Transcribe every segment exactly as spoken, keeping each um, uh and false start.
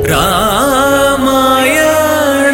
ರಾಮಾಯಣ.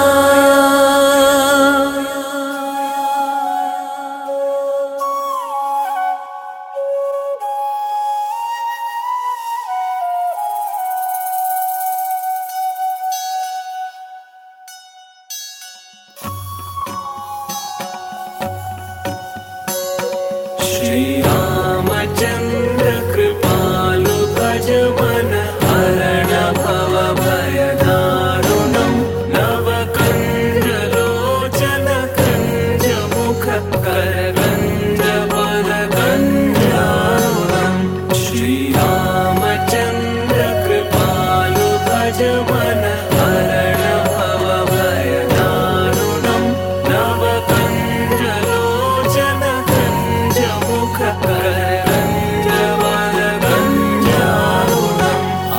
श्रीरामचन्द्र कृपालु भज मन हरण भव भय दारुणं नवकण्ठ लोचन कञ्ज मुख करगञ्ज वरगञ्जारुणं. श्रीरामचन्द्र कृपालु भज मन हरण भव भय दारुणं नवकण्ठ लोचन कञ्ज मुख करगञ्ज वरगञ्जारुणं.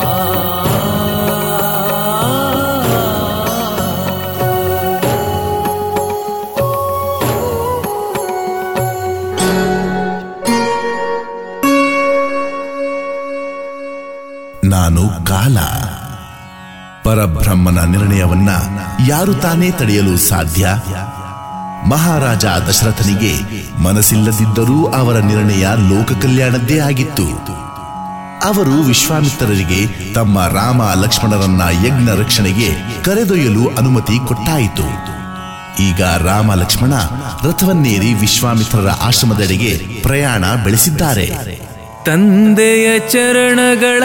ನಾನು ಕಾಲ. ಪರಬ್ರಹ್ಮನ ನಿರ್ಣಯವನ್ನ ಯಾರು ತಾನೇ ತಡೆಯಲು ಸಾಧ್ಯ? ಮಹಾರಾಜ ದಶರಥನಿಗೆ ಮನಸ್ಸಿಲ್ಲದಿದ್ದರೂ ಅವರ ನಿರ್ಣಯ ಲೋಕ ಕಲ್ಯಾಣದ್ದೇ ಆಗಿತ್ತು. ಅವರು ವಿಶ್ವಾಮಿತ್ರರಿಗೆ ತಮ್ಮ ರಾಮ ಲಕ್ಷ್ಮಣರನ್ನ ಯಜ್ಞ ರಕ್ಷಣೆಗೆ ಕರೆದೊಯ್ಯಲು ಅನುಮತಿ ಕೊಟ್ಟಾಯಿತು. ಈಗ ರಾಮ ಲಕ್ಷ್ಮಣ ರಥವನ್ನೇರಿ ವಿಶ್ವಾಮಿತ್ರರ ಆಶ್ರಮದೆಡೆಗೆ ಪ್ರಯಾಣ ಬೆಳೆಸಿದ್ದಾರೆ. ತಂದೆಯ ಚರಣಗಳ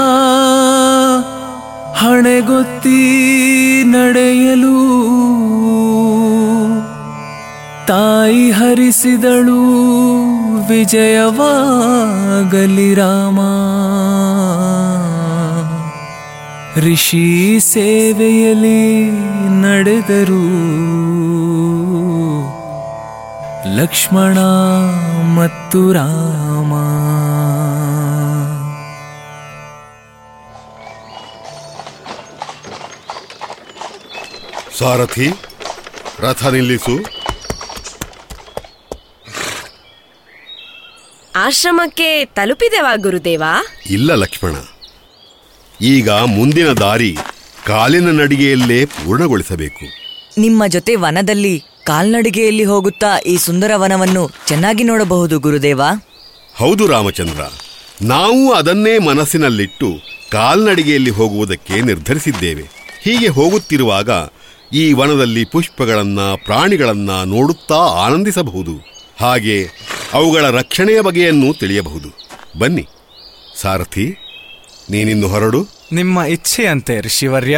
ಹಣೆಗೊತ್ತಿ ನಡೆಯಲು ತಾಯಿ ಹರಿಸಿದಳು ವಿಜಯವಾಗಲಿ ರಾಮ. ಋಷಿ ಸೇವೆಯಲ್ಲಿ ನಡೆದರು ಲಕ್ಷ್ಮಣ ಮತ್ತು ರಾಮ. ಸಾರಥಿ, ರಥ ನಿಲ್ಲಿಸು. ಆಶ್ರಮಕ್ಕೆ ತಲುಪಿದೆವಾ ಗುರುದೇವ? ಇಲ್ಲ ಲಕ್ಷ್ಮಣ, ಈಗ ಮುಂದಿನ ದಾರಿ ಕಾಲಿನ ನಡಿಗೆಯಲ್ಲೇ ಪೂರ್ಣಗೊಳಿಸಬೇಕು. ನಿಮ್ಮ ಜೊತೆ ವನದಲ್ಲಿ ಕಾಲ್ನಡಿಗೆಯಲ್ಲಿ ಹೋಗುತ್ತಾ ಈ ಸುಂದರ ವನವನ್ನು ಚೆನ್ನಾಗಿ ನೋಡಬಹುದು ಗುರುದೇವ. ಹೌದು ರಾಮಚಂದ್ರ, ನಾವು ಅದನ್ನೇ ಮನಸ್ಸಿನಲ್ಲಿಟ್ಟು ಕಾಲ್ನಡಿಗೆಯಲ್ಲಿ ಹೋಗುವುದಕ್ಕೆ ನಿರ್ಧರಿಸಿದ್ದೇವೆ. ಹೀಗೆ ಹೋಗುತ್ತಿರುವಾಗ ಈ ವನದಲ್ಲಿ ಪುಷ್ಪಗಳನ್ನ ಪ್ರಾಣಿಗಳನ್ನ ನೋಡುತ್ತಾ ಆನಂದಿಸಬಹುದು. ಹಾಗೆ ಅವುಗಳ ರಕ್ಷಣೆಯ ಬಗೆಯನ್ನು ತಿಳಿಯಬಹುದು. ಬನ್ನಿ ಸಾರಥಿ, ನೀನಿನ್ನು ಹೊರಡು. ನಿಮ್ಮ ಇಚ್ಛೆಯಂತೆ ಋಷಿವರ್ಯ.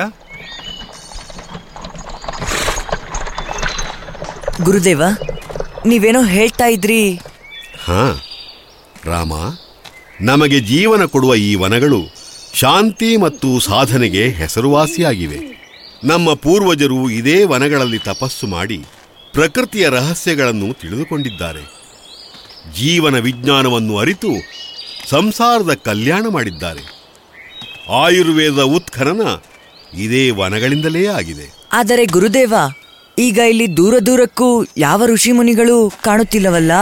ಗುರುದೇವ, ನೀವೇನೋ ಹೇಳ್ತಾ ಇದ್ರಿ. ಹಾ ರಾಮ, ನಮಗೆ ಜೀವನ ಕೊಡುವ ಈ ವನಗಳು ಶಾಂತಿ ಮತ್ತು ಸಾಧನೆಗೆ ಹೆಸರುವಾಸಿಯಾಗಿವೆ. ನಮ್ಮ ಪೂರ್ವಜರು ಇದೇ ವನಗಳಲ್ಲಿ ತಪಸ್ಸು ಮಾಡಿ ಪ್ರಕೃತಿಯ ರಹಸ್ಯಗಳನ್ನು ತಿಳಿದುಕೊಂಡಿದ್ದಾರೆ. ಜೀವನ ವಿಜ್ಞಾನವನ್ನು ಅರಿತು ಸಂಸಾರದ ಕಲ್ಯಾಣ ಮಾಡಿದ್ದಾರೆ. ಆಯುರ್ವೇದ ಉತ್ಖನನ ಇದೇ ವನಗಳಿಂದಲೇ ಆಗಿದೆ. ಆದರೆ ಗುರುದೇವ, ಈಗ ಇಲ್ಲಿ ದೂರ ದೂರಕ್ಕೂ ಯಾವ ಋಷಿ ಮುನಿಗಳು ಕಾಣುತ್ತಿಲ್ಲವಲ್ಲ?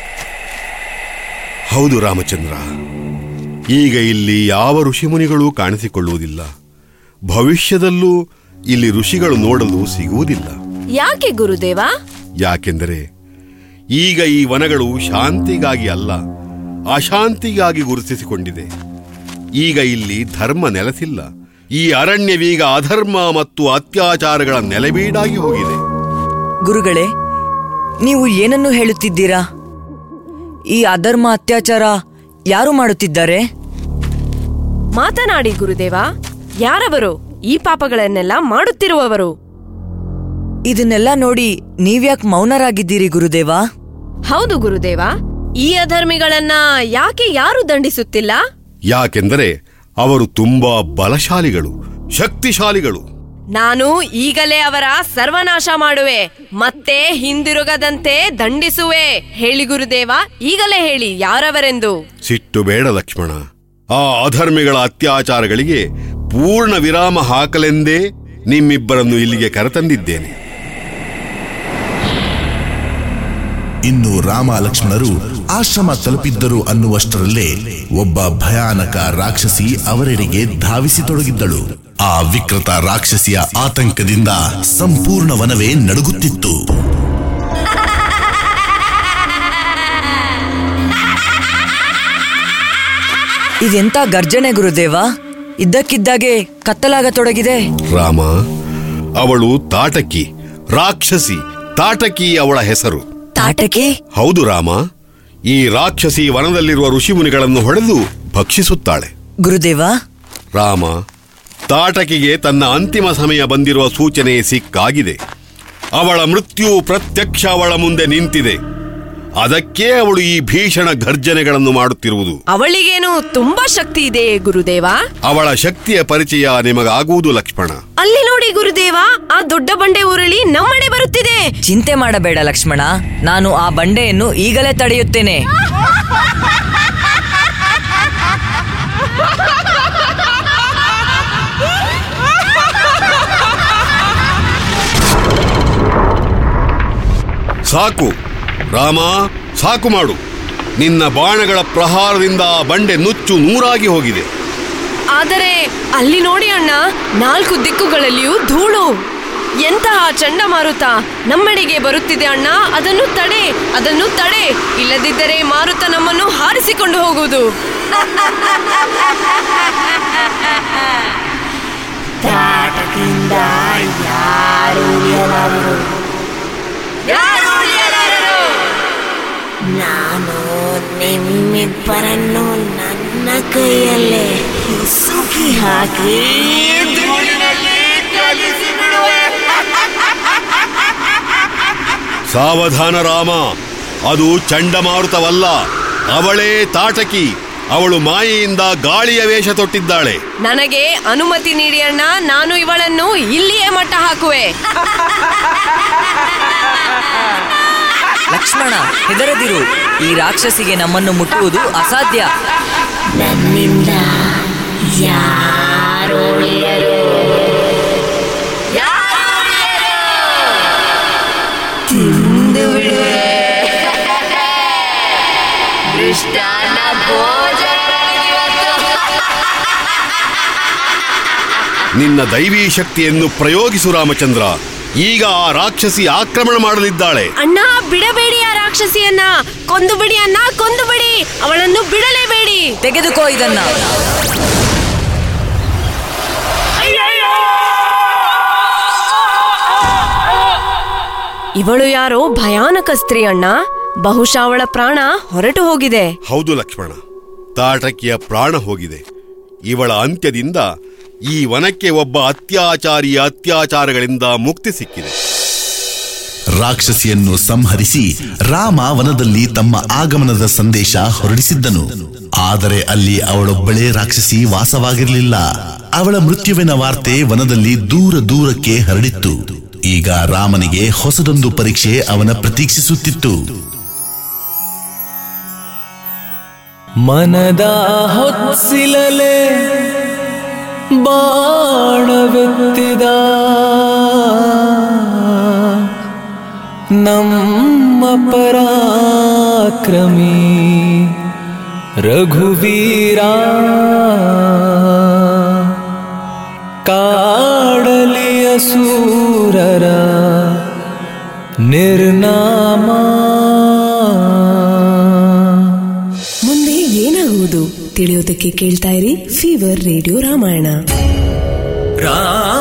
ಹೌದು ರಾಮಚಂದ್ರ, ಈಗ ಇಲ್ಲಿ ಯಾವ ಋಷಿಮುನಿಗಳೂ ಕಾಣಿಸಿಕೊಳ್ಳುವುದಿಲ್ಲ. ಭವಿಷ್ಯದಲ್ಲೂ ಇಲ್ಲಿ ಋಷಿಗಳು ನೋಡಲು ಸಿಗುವುದಿಲ್ಲ. ಯಾಕೆ ಗುರುದೇವ? ಯಾಕೆಂದರೆ ಈಗ ಈ ವನಗಳು ಶಾಂತಿಗಾಗಿ ಅಲ್ಲ, ಅಶಾಂತಿಗಾಗಿ ಗುರುತಿಸಿಕೊಂಡಿದೆ. ಈಗ ಇಲ್ಲಿ ಧರ್ಮ ನೆಲೆಸಿಲ್ಲ. ಈ ಅರಣ್ಯವೀಗ ಅಧರ್ಮ ಮತ್ತು ಅತ್ಯಾಚಾರಗಳ ನೆಲೆಬೀಡಾಗಿ ಹೋಗಿದೆ. ಗುರುಗಳೇ, ನೀವು ಏನನ್ನು ಹೇಳುತ್ತಿದ್ದೀರಾ? ಈ ಅಧರ್ಮ ಅತ್ಯಾಚಾರ ಯಾರು ಮಾಡುತ್ತಿದ್ದಾರೆ? ಮಾತನಾಡಿ ಗುರುದೇವ. ಯಾರವರು ಈ ಪಾಪಗಳನ್ನೆಲ್ಲ ಮಾಡುತ್ತಿರುವವರು? ಇದನ್ನೆಲ್ಲ ನೋಡಿ ನೀವ್ಯಾಕೆ ಮೌನರಾಗಿದ್ದೀರಿ ಗುರುದೇವ? ಹೌದು ಗುರುದೇವ, ಈ ಅಧರ್ಮಿಗಳನ್ನ ಯಾಕೆ ಯಾರು ದಂಡಿಸುತ್ತಿಲ್ಲ? ಯಾಕೆಂದರೆ ಅವರು ತುಂಬಾ ಬಲಶಾಲಿಗಳು, ಶಕ್ತಿಶಾಲಿಗಳು. ನಾನು ಈಗಲೇ ಅವರ ಸರ್ವನಾಶ ಮಾಡುವೆ, ಮತ್ತೆ ಹಿಂದಿರುಗದಂತೆ ದಂಡಿಸುವೆ. ಹೇಳಿ ಗುರುದೇವ, ಈಗಲೇ ಹೇಳಿ ಯಾರವರೆಂದು. ಸಿಟ್ಟು ಬೇಡ ಲಕ್ಷ್ಮಣ. ಆ ಅಧರ್ಮಿಗಳ ಅತ್ಯಾಚಾರಗಳಿಗೆ ಪೂರ್ಣ ವಿರಾಮ ಹಾಕಲೆಂದೇ ನಿಮ್ಮಿಬ್ಬರನ್ನು ಇಲ್ಲಿಗೆ ಕರೆತಂದಿದ್ದೇನೆ. ಇನ್ನು ರಾಮ ಲಕ್ಷ್ಮಣರು ಆಶ್ರಮ ತಲುಪಿದ್ದರು ಅನ್ನುವಷ್ಟರಲ್ಲೇ ಒಬ್ಬ ಭಯಾನಕ ರಾಕ್ಷಸಿ ಅವರೆಡೆಗೆ ಧಾವಿಸಿ ತೊಡಗಿದ್ದಳು. ಆ ವಿಕೃತ ರಾಕ್ಷಸಿಯ ಆತಂಕದಿಂದ ಸಂಪೂರ್ಣ ವನವೇ ನಡುಗುತ್ತಿತ್ತು. ಇದೆಂತ ಗರ್ಜನೆ ಗುರುದೇವ, ಇದ್ದಕ್ಕಿದ್ದಾಗೆ ಕತ್ತಲಾಗತೊಡಗಿದೆ. ರಾಮ, ಅವಳು ತಾಟಕಿ, ರಾಕ್ಷಸಿ. ತಾಟಕಿ ಅವಳ ಹೆಸರು. ತಾಟಕಿ? ಹೌದು ರಾಮ. ಈ ರಾಕ್ಷಸಿ ವನದಲ್ಲಿರುವ ಋಷಿಮುನಿಗಳನ್ನು ಹೊಡೆದು ಭಕ್ಷಿಸುತ್ತಾಳೆ. ಗುರುದೇವ, ರಾಮ, ತಾಟಕಿಗೆ ತನ್ನ ಅಂತಿಮ ಸಮಯ ಬಂದಿರುವ ಸೂಚನೆ ಸಿಕ್ಕಾಗಿದೆ. ಅವಳ ಮೃತ್ಯು ಪ್ರತ್ಯಕ್ಷ ಅವಳ ಮುಂದೆ ನಿಂತಿದೆ. ಅದಕ್ಕೆ ಅವಳು ಈ ಭೀಷಣ ಘರ್ಜನೆಗಳನ್ನು ಮಾಡುತ್ತಿರುವುದು. ಅವಳಿಗೇನು ತುಂಬಾ ಶಕ್ತಿ ಇದೆ ಗುರುದೇವ. ಅವಳ ಶಕ್ತಿಯ ಪರಿಚಯ ನಿಮಗಾಗುವುದು ಲಕ್ಷ್ಮಣ. ಅಲ್ಲಿ ನೋಡಿ ಗುರುದೇವ, ಆ ದೊಡ್ಡ ಬಂಡೆ ಉರುಳಿ ನಮ್ಮಡೆ ಬರುತ್ತಿದೆ. ಚಿಂತೆ ಮಾಡಬೇಡ ಲಕ್ಷ್ಮಣ, ನಾನು ಆ ಬಂಡೆಯನ್ನು ಈಗಲೇ ತಡೆಯುತ್ತೇನೆ. ಸಾಕು ರಾಮ, ಸಾಕು ಮಾಡು. ನಿನ್ನ ಬಾಣಗಳ ಪ್ರಹಾರದಿಂದ ಬಂಡೆ ನುಚ್ಚು ನೂರಾಗಿ ಹೋಗಿದೆ. ಆದರೆ ಅಲ್ಲಿ ನೋಡಿ ಅಣ್ಣ, ನಾಲ್ಕು ದಿಕ್ಕುಗಳಲ್ಲಿಯೂ ಧೂಳು. ಎಂತಹ ಚಂಡಮಾರುತ ನಮ್ಮಡೆಗೆ ಬರುತ್ತಿದೆ ಅಣ್ಣ. ಅದನ್ನು ತಡೆ, ಅದನ್ನು ತಡೆ, ಇಲ್ಲದಿದ್ದರೆ ಮಾರುತ ನಮ್ಮನ್ನು ಹಾರಿಸಿಕೊಂಡು ಹೋಗುವುದು. ತಾಟಕಿಂದ ಯಾರು ಉಳಿಯಲಾರರು. ನಾನು ನಿಮ್ಮಿಬ್ಬರನ್ನು ನನ್ನ ಕೈಯಲ್ಲೇ ಹಿಸುಕಿ ಹಾಕಿ ಧೂಳಿನಲ್ಲಿ ಕಲಿಸಿ ಬಿಡುವೆ. ಸಾವಧಾನ ರಾಮ, ಅದು ಚಂಡಮಾರುತವಲ್ಲ, ಅವಳೇ ತಾಟಕಿ. ಅವಳು ಮಾಯೆಯಿಂದ ಗಾಳಿಯ ವೇಷ ತೊಟ್ಟಿದ್ದಾಳೆ. ನನಗೆ ಅನುಮತಿ ನೀಡಿ ಅಣ್ಣ, ನಾನು ಇವಳನ್ನು ಇಲ್ಲಿಯೇ ಮಟ್ಟ ಹಾಕುವೆ. ಲಕ್ಷ್ಮಣ, ಹೆದರದಿರು. ಈ ರಾಕ್ಷಸಿಗೆ ನಮ್ಮನ್ನು ಮುಟ್ಟುವುದು ಅಸಾಧ್ಯ. ನನ್ನಿಂದ ಯಾರು ಉಳಿಯರು. ತಿಂದು ಬಿಡುವೆ. ದೃಷ್ಟಾನ ಭೋಜನ. ನಿನ್ನ ದೈವೀ ಶಕ್ತಿಯನ್ನು ಪ್ರಯೋಗಿಸು ರಾಮಚಂದ್ರ. ಈಗ ಆ ರಾಕ್ಷಸಿ ಆಕ್ರಮಣ ಮಾಡಲಿದ್ದಾಳೆ. ಅಣ್ಣ, ಬಿಡಬೇಡಿ ಆ ರಾಕ್ಷಸಿಯನ್ನ. ಕೊಂದು ಬಿಡಿ ಅಣ್ಣ, ಕೊಂದು ಬಿಡಿ. ಅವಳನ್ನು ಬಿಡಲೇಬೇಡಿ. ತೆಗೆದುಕೋ ಇದನ್ನ. ಇವಳು ಯಾರೋ ಭಯಾನಕ ಸ್ತ್ರೀ ಅಣ್ಣ. ಬಹುಶಃ ಅವಳ ಪ್ರಾಣ ಹೊರಟು ಹೋಗಿದೆ. ಹೌದು ಲಕ್ಷ್ಮಣ, ತಾಟಕಿಯ ಪ್ರಾಣ ಹೋಗಿದೆ. ಇವಳ ಅಂತ್ಯದಿಂದ ಈ ವನಕ್ಕೆ ಒಬ್ಬ ಅತ್ಯಾಚಾರಿಯ ಅತ್ಯಾಚಾರಗಳಿಂದ ಮುಕ್ತಿ ಸಿಕ್ಕಿದೆ. ರಾಕ್ಷಸಿಯನ್ನು ಸಂಹರಿಸಿ ರಾಮ ವನದಲ್ಲಿ ತಮ್ಮ ಆಗಮನದ ಸಂದೇಶ ಹೊರಡಿಸಿದ್ದನು. ಆದರೆ ಅಲ್ಲಿ ಅವಳೊಬ್ಬಳೇ ರಾಕ್ಷಸಿ ವಾಸವಾಗಿರಲಿಲ್ಲ. ಅವಳ ಮೃತ್ಯುವಿನ ವಾರ್ತೆ ವನದಲ್ಲಿ ದೂರ ದೂರಕ್ಕೆ ಹರಡಿತ್ತು. ಈಗ ರಾಮನಿಗೆ ಹೊಸದೊಂದು ಪರೀಕ್ಷೆ ಅವನ ಪ್ರತೀಕ್ಷಿಸುತ್ತಿತ್ತು. ಮನದ ಹೊತ್ತಿಲಲೆ ಬಾಣವೆತ್ತಿದ ನಮ್ಮ ಪರಾಕ್ರಮಿ ರಘುವೀರ, ಕಾಡಲಿಯ ಸೂರರ ನಿರ್ನಾಮ. ಮುಂದೆ ಏನಾಗುವುದು ತಿಳಿಯೋದಕ್ಕೆ ಕೇಳ್ತಾ ಇರಿ ಫೀವರ್ ರೇಡಿಯೋ ರಾಮಾಯಣ. ರಾ